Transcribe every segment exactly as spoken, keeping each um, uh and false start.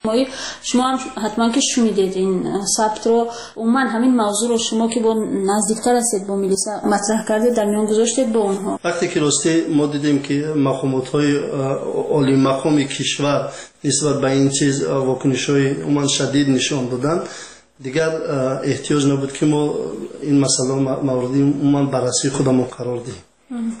شما هم حتما که شنیدید این ثبت رو، عموما همین موضوع رو شما که با نزدیکتر هستید با ملیسا مطرح کردید، در میان گذاشتید با اونها. وقتی که راستی ما دیدیم که مقامات‌های عالی مقام کشور نسبت به این چیز واکنش‌های عموما شدید نشان دادن، دیگر احتیاج نبود که ما این مسئله موردی عموما بررسی خودمون قرار دهیم.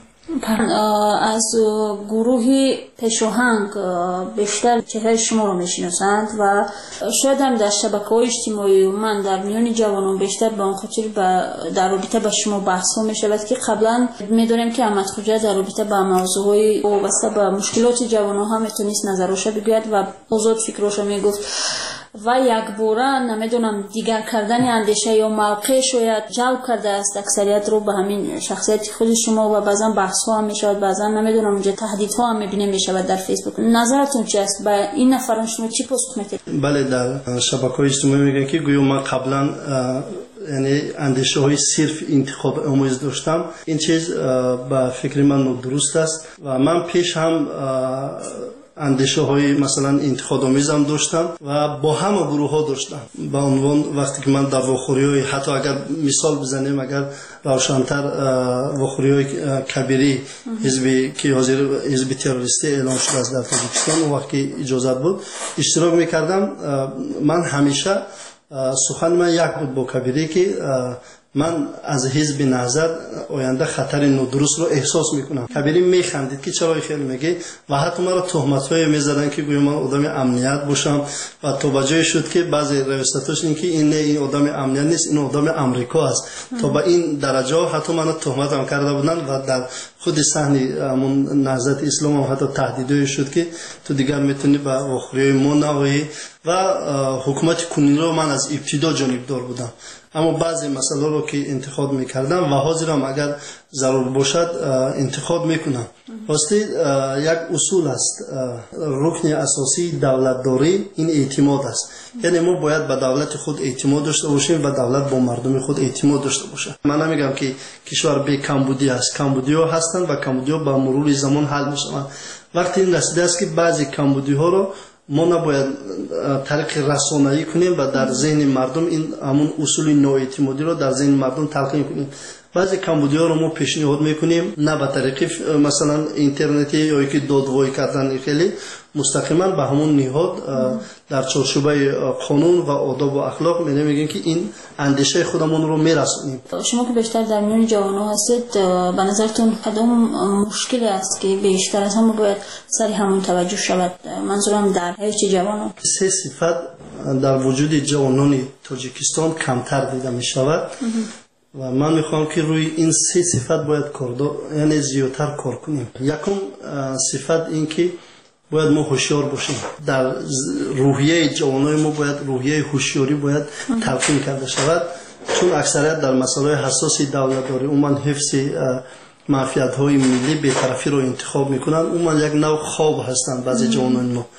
از گروهی پشاهنگ بیشتر چهره شما رو میشناسند و شاید هم در شبکه‌های اجتماعی من در میان جوانان بیشتر به آن خاطر در رابطه با شما بحث ها میشود که قبلا میدونیم که احمد خوجا در رابطه با موضوعهای وابسته به مشکلات جوانان ها میتونست نظرش بگوید و آزاد فکرش میگفت و یک باره نمیدونم دیگر کردن اندیشه یا موقع شاید جلب کرده است اکثریت رو به همین شخصیت خود شما و بعضا بحث ها هم میشود، بعضا نمیدونم اونجا تهدید ها هم میبینه میشود در فیسبوک. نظرتون چی است؟ با این نفران شما چی پاسخ میدید؟ بله، در شبکه‌های اجتماعی میگن که گویا من قبلا یعنی اندیشه های صرف انتخاب آموز داشتم. این چیز به فکر من درست است و من پیش هم اندیشه های مثلا انتقاد آمیزم داشتم و با همه گروه ها داشتم. با عنوان وقتی که من در واخوری های حتی اگر مثال بزنیم، اگر روشن‌تر واخوری های کبیری حزبی که حاضر حزب تروریستی اعلام شده است در تاجیکستان، اون وقت که اجازت بود اشتراک میکردم. من همیشه سخن من یک بود با کبیری که من از حزب نهضت آینده خطر نادرست رو احساس میکنم. کبیری میخندید که چرا خیلی میگه و حتی مرا تهمت‌های میزدن که گویا من آدم امنیت باشم و تا بجای شد که بعضی روایتاش این که این نه این آدم امنیت نیست، این آدم آمریکا است. تا به این درجه حتی منو تهمت هم کرده بودن و در خود صحنه همون نهضت اسلام هم حتی تهدیدی شد که تو دیگر میتونی به واخوری ما نوایی و حکومت کنونی رو من از ابتدا جانبدار بودم. اما بعضی مسائل رو که انتخاب میکردم و حاضرم اگر ضرور باشد انتخاب میکنم. واسه یک اصول است، رکن اساسی دولتداری این اعتماد است. یعنی ما باید به دولت خود اعتماد داشته باشیم و دولت با مردم خود اعتماد داشته باشه. من نمیگم که کشور بی کمبودی است، کمبودی ها هستند و کمبودی ها با مرور زمان حل میشوند. وقتی این رسیده است که بعضی کمبودی ها رو ما نباید طریق رسانه‌ای کنیم و در ذهن مردم این همون اصول نااعتمادی رو در ذهن مردم تلقین کنیم. بعضی کمبودی‌ها رو ما پیشنهاد میکنیم نه به طریق مثلا اینترنتی یا که دادوایی کردن، خیلی مستقیما به همون نهاد در چارچوبه قانون و آداب و اخلاق می میگیم که این اندیشه خودمون رو میرسونیم. شما که بیشتر در میان جوانان هستید، به نظرتون کدام مشکلی است که بیشتر از همه باید سری همون توجه شود؟ منظورم در حیث جوانان. سه صفت در وجود جوانان تاجیکستان کمتر دیده می شود و من میخوام که روی این سه صفت باید کار یعنی زیادتر کار کنیم. یکم صفت این که باید ما هوشیار باشیم. در روحیه جوانای ما باید روحیه هوشیاری باید تلقین کرده شود، چون اکثریت در مسائل حساس دولتداری عموما حفظ منفعت‌های ملی بی‌طرفی رو انتخاب میکنن. عموما یک نوع خواب هستند بعضی جوانان ما.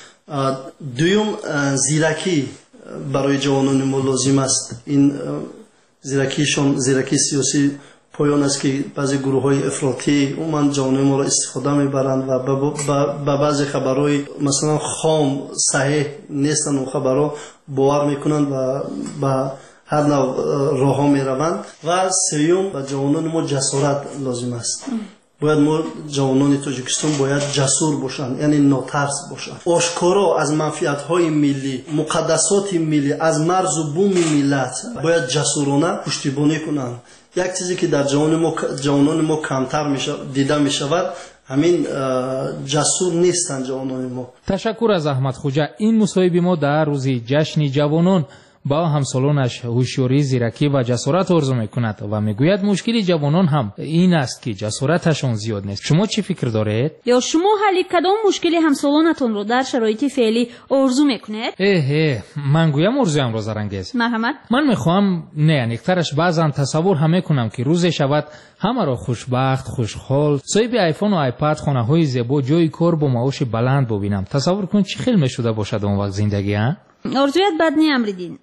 دوم زیرکی برای جوانان ما لازم است. این زیرکیشون زیرکی سیاسی پایان است که بعضی گروه های افراطی عموما جوانان ما را استفاده میبرند و به بعضی خبرهای مثلا خام صحیح نیستن و خبرها باور میکنند و به هر نوع راه ها میروند. و سوم به جوانان ما جسارت لازم است. باید ما جوانان تاجیکستان باید جسور باشند، یعنی ناترس باشند، آشکارا از منفعت‌های ملی، مقدسات ملی، از مرز و بوم ملت باید جسورانه پشتیبانی کنند. یک چیزی که در جوان ما جوانان ما کمتر میشه دیده میشود، همین جسور نیستند جوانان ما. تشکر از احمد خوجا. این مصاحبه ما در روز جشن جوانان با همسالانش هوشیاری، زیرکی و جسارت آرزو میکند و میگوید مشکل جوانان هم این است که جسارتشون زیاد نیست. شما چی فکر دارید؟ یا شما حل کدام مشکل همسالانتون رو در شرایط فعلی آرزو میکنید؟ اه من گویم آرزویم رو زرنگیز. مرحمت. من میخوام نه نیکترش بعضا تصور هم میکنم که روزی شود همه را خوشبخت، خوشحال، صاحب آیفون و آیپد، خانه های زیبا، جای کار با معاش بلند ببینم. تصور کن چه خیلی میشده باشد اون وقت زندگی ها؟ آرزویت بد نی امریدین.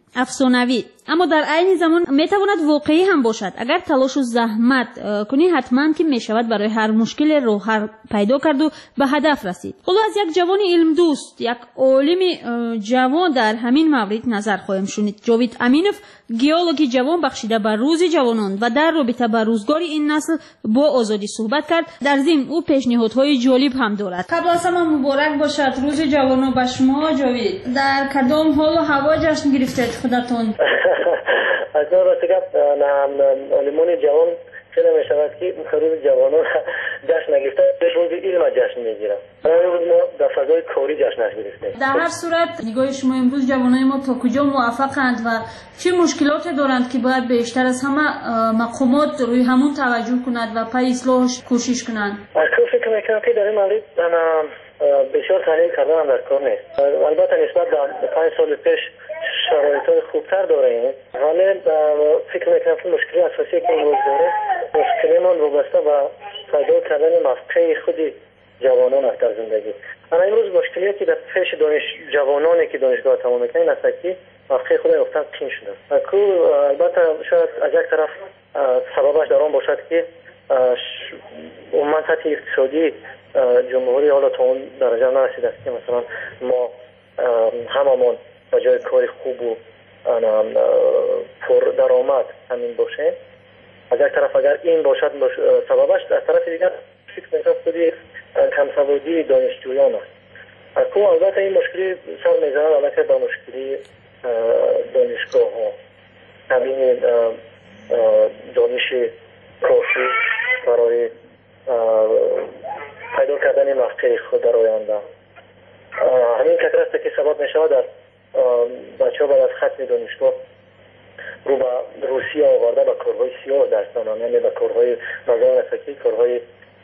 افسانوی، اما در عین زمان میتواند واقعی هم باشد. اگر تلاش و زحمت کنی حتما که میشود برای هر مشکل راه حل پیدا کرد و به هدف رسید. حالا از یک جوان علم دوست، یک عالم جوان در همین مورد نظر خواهیم شنید. جاوید امینوف، گیولوژی جوان بخشیده به روز جوانان و در رابطه با روزگار این نسل با آزادی صحبت کرد. در ضمن او پیشنهادهای جالب هم دارد. قبل از همه مبارک باشد روز جوانان به شما جاوید. در کدام حال و هوا جشن گرفتید خودتون؟ از اون راستی که علمان جوان خیلی می شود که روز جوانان جشن نگرفته، روز علم جشن میگیرن. برای روز ما در فضای کاری جشنش گرفتیم. در هر صورت نگاه شما امروز جوانای ما تا کجا موفقند و چه مشکلاتی دارند که باید بیشتر از همه مقامات روی همون توجه کنند و پای اصلاحش کوشش کنند؟ اصلا فکر میکنم که در این مورد بسیار تحلیل کردن هم در کار نیست. البته نسبت به پنج سال پیش شرایط خوبتر داریم، حالا فکر میکنم که مشکلی اساسی که امروز داره مشکلیمان وابسته به پیدا کردن موقع خودی جوانان است در زندگی. اما امروز مشکلی که در پیش دانش جوانانی که دانشگاه تمام میکنن است که موقع خود گفتن قین شده. کو البته شاید از یک طرف سببش در آن باشد که عموما سطح اقتصادی جمهوری حالا تا اون درجه نرسیده است که مثلا ما هممون با جای کاری خوب و پر درآمد همین باشه. از یک طرف اگر این باشد سببش، از طرف دیگر فکر میکنم خودی کم سوادی دانشجویان است. کو البته این مشکلی سر میزنه البته با مشکلی دانشگاه ها، همین دانش کافی برای پیدا کردن موقع خود در آینده. همین کتر است که سبب می شود در بچه ها بعد از ختم دانشگاه رو به روسیه آورده به کارهای سیاه دستانان، یعنی به کارهای مثلا نسکی، کارهای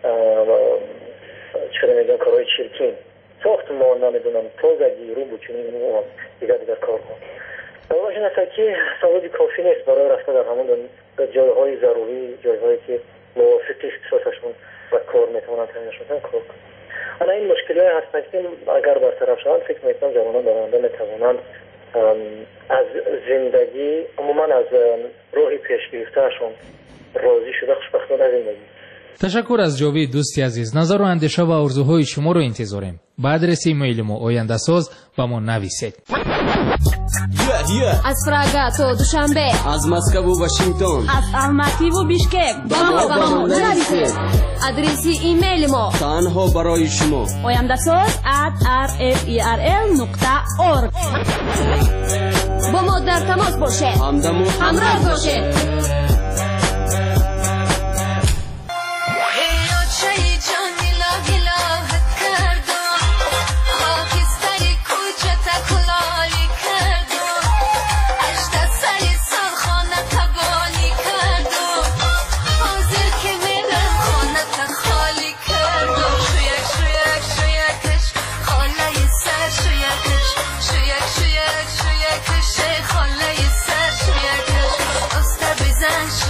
چرا میگن کارهای چرکین، ساختمان، نمیدونم تازگی، رو بچینی و دیگر دیگر کارها. باشه نسکی سوادی کافی نیست برای رفته در همون در جایهای ضروری، جایهایی که موافق اختصاصشون و کار میتونن تامینشون کار کنن. اما این مشکلات هستن که اگر برطرف شوند فکر میکنم جوانان در آینده میتوانند از زندگی عموما از راهی پیش گرفتهشون راضی شده خوشبختانه زندگی. تشکر از جاوید دوستی عزیز. نظر و اندیشه و آرزوهای شما رو انتظاریم. با آدرس ایمیل ما آینده ساز با ما نویسید. از پراگا تا دوشنبه، از مسکو و واشنگتن، از الماتی و بیشکک با ما با ما نویسید. آدرس ایمیل ما تنها برای شما آینده ساز at r f e r l نقطه org. با ما در تماس باشه، همدم و همراه باشه. خاله سر شویکش استا بزن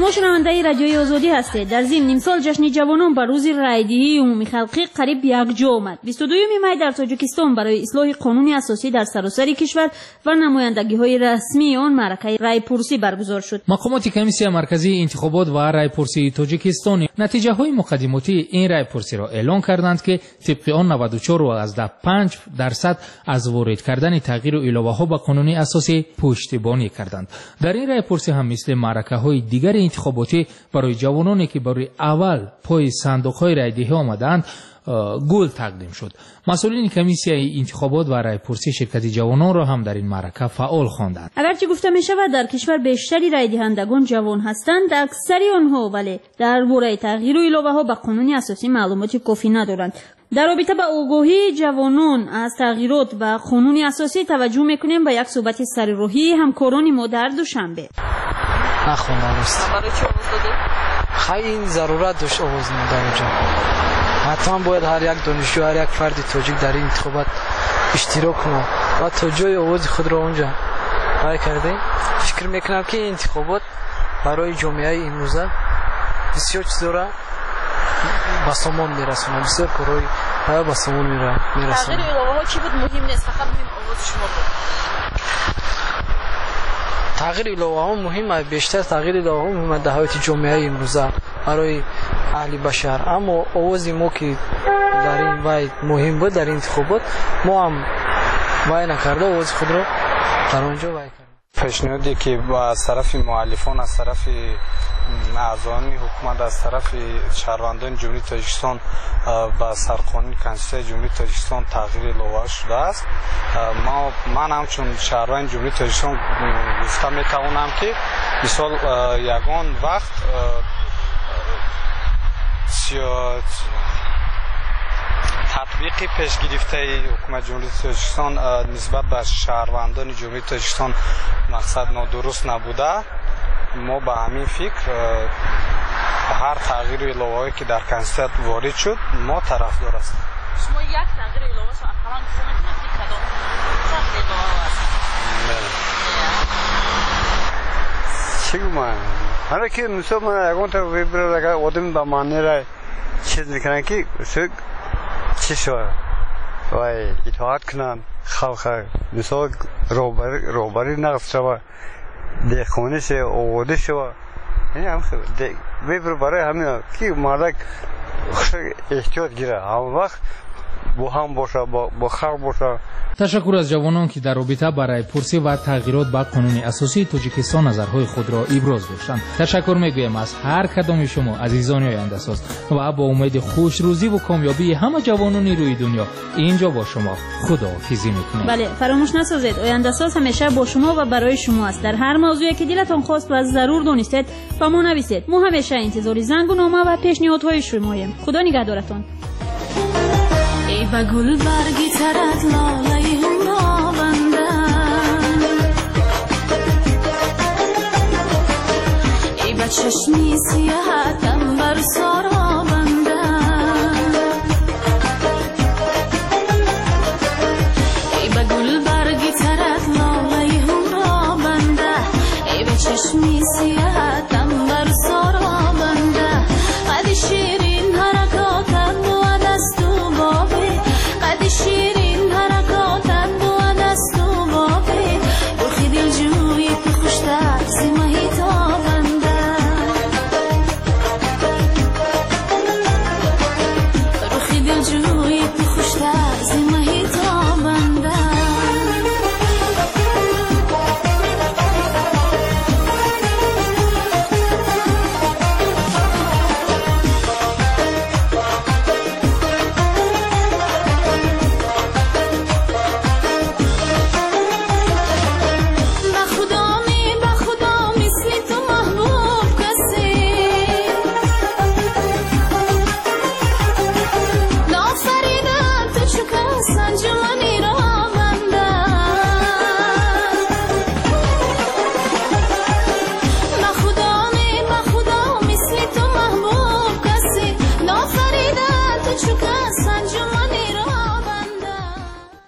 شما شنونده رادیوی آزادی هستید. در ضمن نیم سال جشن جوانان بر روز رایدهی عمومی خلقی قریب یک جا آمد. بیست و دوم می در تاجیکستان برای اصلاح قانون اساسی در سراسر کشور و نمایندگی‌های رسمی آن معرکه رای پرسی برگزار شد. مقامات کمیسیون مرکزی انتخابات و رای پرسی تاجیکستان نتیجه های مقدماتی این رای پرسی را اعلام کردند که طبق آن نود و چهار و پنج درصد از وارد کردن تغییر و علاوه ها به قانون اساسی پشتیبانی کردند. در این رای پرسی هم مثل معرکه های دیگر انتخاباتی برای جوانانی که برای اول پای صندوق های رای دهی آمدند گل تقدیم شد. مسئولین کمیسیون انتخابات و رای پرسی شرکت جوانان را هم در این معرکه فعال خواندند. اگرچه گفته می شود در کشور بیشتری رای دهندگان جوان هستند، اکثری آنها ولی در باره تغییر و علاوه ها به قانون اساسی معلومات کافی ندارند. در رابطه با آگاهی جوانان از تغییرات و قانون اساسی توجه میکنیم به یک صحبت سرراهی همکاران ما در دوشنبه. نخوندم است. برای چی آواز دادی؟ خیلی ضرورت داشت آواز دادن اونجا. حتما باید هر یک دانشجو، هر یک فرد تاجیک در این انتخابات اشتراک کنه و تا جای آواز خود را اونجا رای کرده. فکر میکنم که این انتخابات برای جامعه امروزه بسیار چیزا را به سامان میرسونه، بسیار کارهای باید به سامان میرسونه. تغییر علاوه ها چی بود مهم نیست، فقط مهم آواز شما بود. تغییر علاوه ها مهمه، بیشتر تغییر علاوه ها مهمه در حیات جامعه امروزه برای اهل بشر. اما آواز ما که در این وای مهم بود در انتخابات، ما هم وای نکرده آواز خود را در آنجا وای کردیم. پیشنهادی که با از طرف مؤلفان، از طرف اعضایان حکومت، از طرف شهروندان جمهوری تاجیکستان با سرقانون کنستیتوسیون جمهوری تاجیکستان تغییر لایحه شده است. ما من همچون شهروند جمهوری تاجیکستان گفتم میتوانم که مثال یگان وقت تطبیق پیش گرفته حکومت جمهوری تاجیکستان نسبت به شهروندان جمهوری تاجیکستان مقصد نادرست نبوده. ما به همین فکر هر تغییر علاوه‌ای که در کنستیتوسیون وارد شد ما طرفدار هستیم. شما یک تغییر علاوه شو اقلا گفتید که کدام تغییر علاوه است؟ چی گمان؟ هر کی مثلا من اگه تو ویبر اگه آدم با معنی را چیز میکنن که چی شو؟ وای اطاعت کنن خلق مثلا روبری روبری نقص شو ده خونه سے اوده شو. یعنی هم ویبر برای همین کی مالک احتیاط گیره هم وقت با هم باشه با خلق باشه. تشکر از جوانان که در رابطه برای پرسی و تغییرات به قانون اساسی تاجیکستان نظرهای خود را ابراز داشتند. تشکر میگویم از هر کدام شما عزیزان آینده ساز و با امید خوش روزی و کامیابی همه جوانان روی دنیا اینجا با شما خداحافظی میکنیم. بله، فراموش نسازید آینده ساز همیشه با شما و برای شما است. در هر موضوعی که دلتان خواست و ضرور دانستید با ما نویسید. ما همیشه انتظار زنگ و نامه و پیشنهادهای شماییم. خدا نگهدارتان. ای با گل برگی